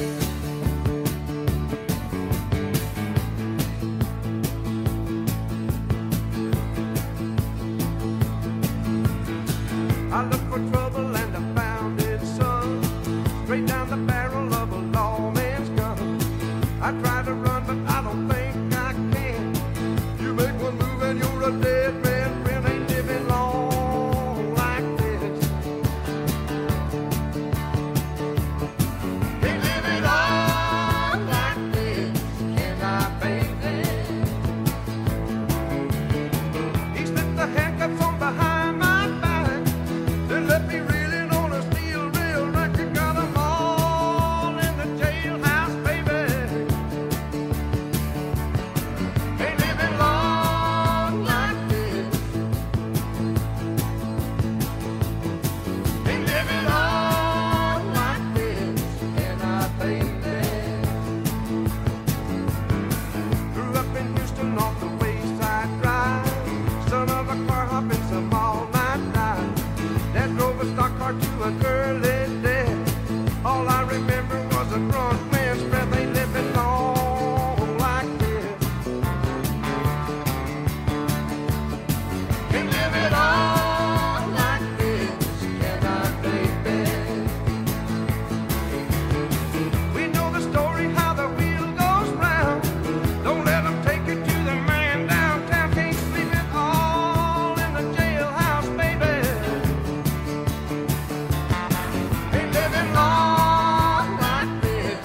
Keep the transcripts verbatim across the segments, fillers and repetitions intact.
I looked for trouble and I found it, son, straight down the barrel of a lawman's gun. I tried to run, but I don't think I can. You make one move and you're a dead man. Friend, ain't living long like this. Ain't living long like this, can I, baby? He slipped the handcuffs on behind my back, then let me reeling on a steel rail record. Got 'em all in the jailhouse, baby. Ain't living long like this. Ain't living long like this, can I, baby? Grew up in Houston off the Wayside Drive, son of a car hopping some all-night ride. Dad drove a stock car to an early death. All I remember was a drunk man's breath. Ain't living long like this. Ain't living long like this, can I, baby? We know the story how the wheel goes round. Don't let 'em take you to the man downtown. Can't sleep it all in the jailhouse, baby. Ain't living long like this.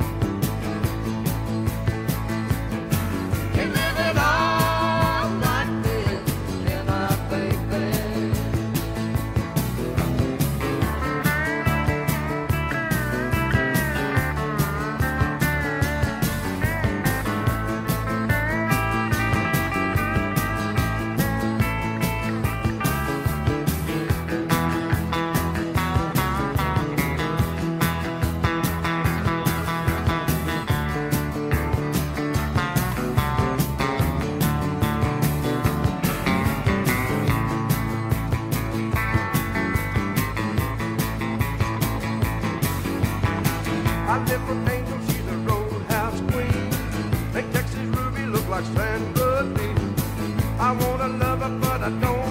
Ain't living long like this, can I, baby? I live with Angel, she's a roadhouse queen. Make Texas Ruby look like Sandra Lee. I wanna love her, but I don't